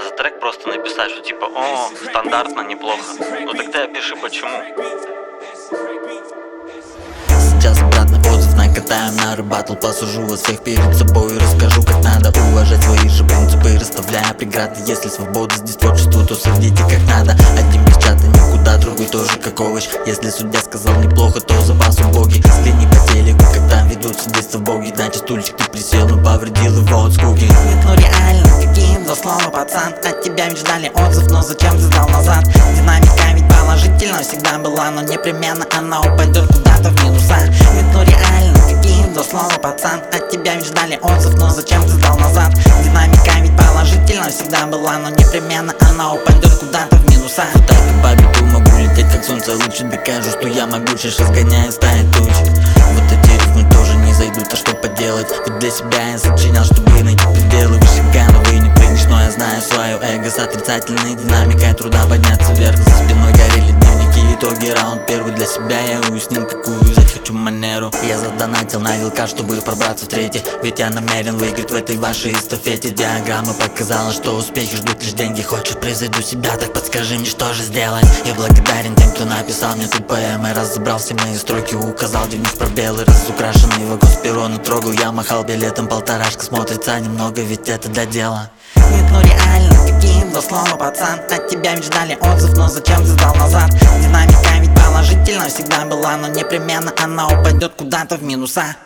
за трек просто написать, что типа, о, стандартно, неплохо. Ну тогда пиши почему. Сейчас обратно отзыв накатаем на рэп-баттл. Посужу вас всех перед собой и расскажу, как надо уважать свои же принципы, расставляя преграды. Если свобода здесь творчество, то судите как надо. Один без чата никуда, другой тоже как овощ. Если судья сказал неплохо, то за вас убоги. Взгляни по телеку, когда ведут судейство боги. Значит стульчик ты присел, но повредил его от скуки. Нет, ну реально, какие два слова, пацан. От тебя ведь ждали отзыв, но зачем ты сдал назад? Динамика ведь положительно всегда была, но непременно она упадет куда-то в минуса. Нет, ну реально, какие два слова, пацан. От тебя ведь ждали отзыв, но зачем ты сдал назад? Динамика ведь положительно всегда была, но непременно она упадет куда-то в минуса. Вот так и по беду могу лететь, как солнце лучше. Докажу, что я могучий, разгоняя стаи туч. Вот эти рифмы тоже не зайдут, а что поделать? Ведь для себя я сочинял, чтобы найти пределы. Выше гановые не прыгнешь, но я знаю свое эго. С отрицательной динамикой труда подняться вверх. За спиной горели дневники, итоги раунд первый. Для себя я уяснил, какую взять хочу манеру. Я задонатил на вилка, чтобы пробраться в третий. Ведь я намерен выиграть в этой вашей эстафете. Диаграмма показала, что успехи ждут лишь деньги. Хочешь превзойду себя, так подскажи мне, что же сделать. Я благодарен тем, кто написал мне тут поэмы. Разобрал все мои строки, указал, где в них пробелы. Разукрашенный вагон с перрона трогал. Я махал билетом, полторашка смотрится немного, ведь это для дела. Нет, ну реально, какие два слова, пацан. От тебя ведь ждали отзыв, но зачем ты сдал назад? Динамика ведь положительно всегда была, но непременно она упадет куда-то в минуса.